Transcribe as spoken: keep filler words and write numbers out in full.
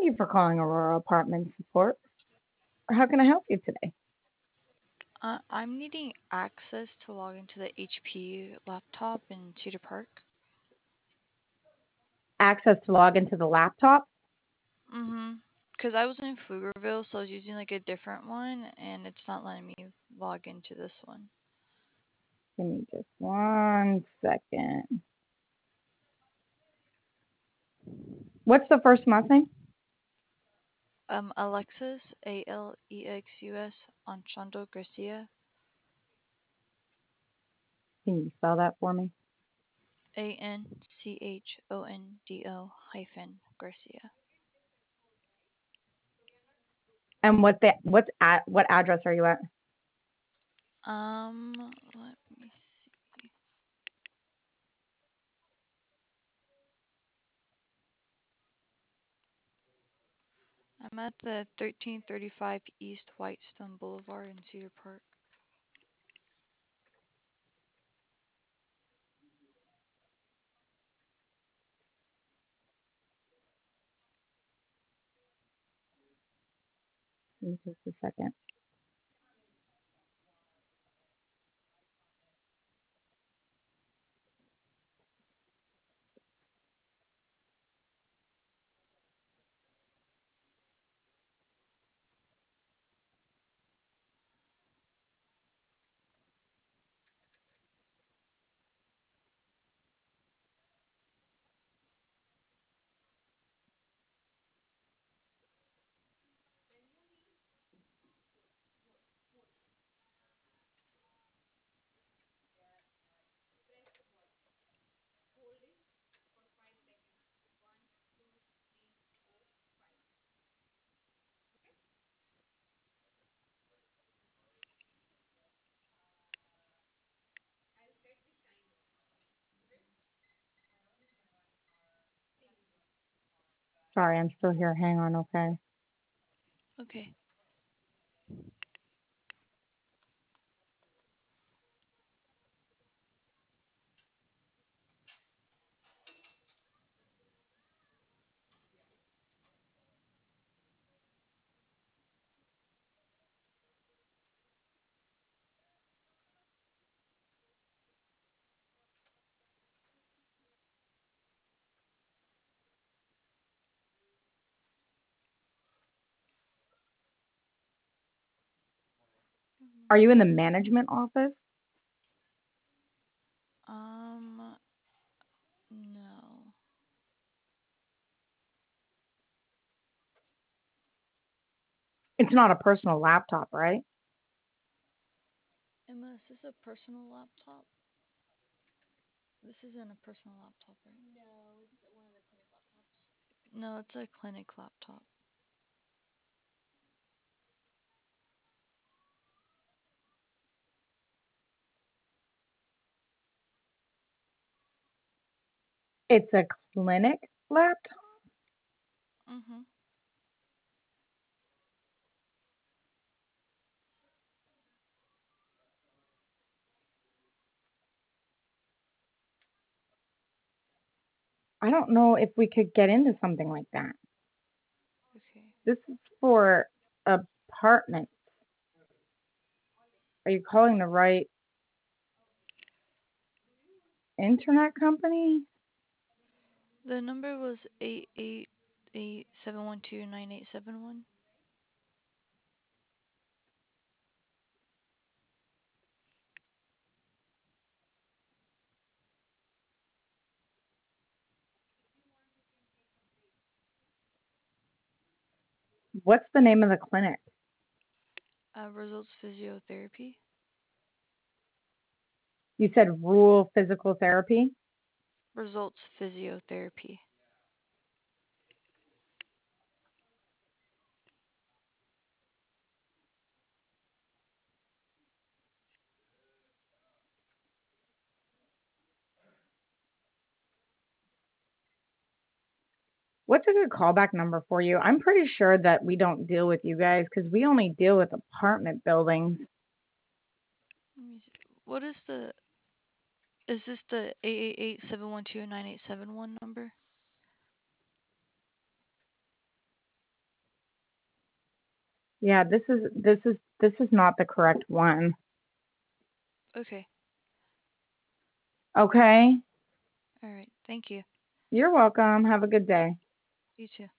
you for calling Aurora Apartment Support. How can I help you today? Uh, I'm needing access to log into the H P laptop in Cedar Park. Access to log into the laptop? Mm-hmm. Because I was in Pflugerville, so I was using like a different one, and it's not letting me log into this one. Give me just one second. What's the first and last name? Um, Alexis, A L E X U S, Anchondo Garcia, Can you spell that for me? A N C H O N D O hyphen Garcia. And what the what's at what address are you at? Um, let me see. I'm at the thirteen thirty-five East Whitestone Boulevard in Cedar Park. Give me just a second. Sorry, I'm still here. Hang on, okay. Okay. Are you in the management office? Um, no. It's not a personal laptop, right? Emma, is this a personal laptop? This isn't a personal laptop, right? No, it's a clinic laptop. It's a clinic laptop. Mm-hmm. I don't know if we could get into something like that. Okay. This is for apartments. Are you calling the right internet company? The number was eight eight eight seven one two nine eight seven one. What's the name of the clinic? Uh, results physiotherapy. You said rural physical therapy. Results physiotherapy. What's a good callback number for you? I'm pretty sure that we don't deal with you guys because we only deal with apartment buildings. Let me see. What is the? Is this the eight eight eight seven one two nine eight seven one number? Yeah, this is this is this is not the correct one. Okay. Okay? All right. Thank you. You're welcome. Have a good day. You too.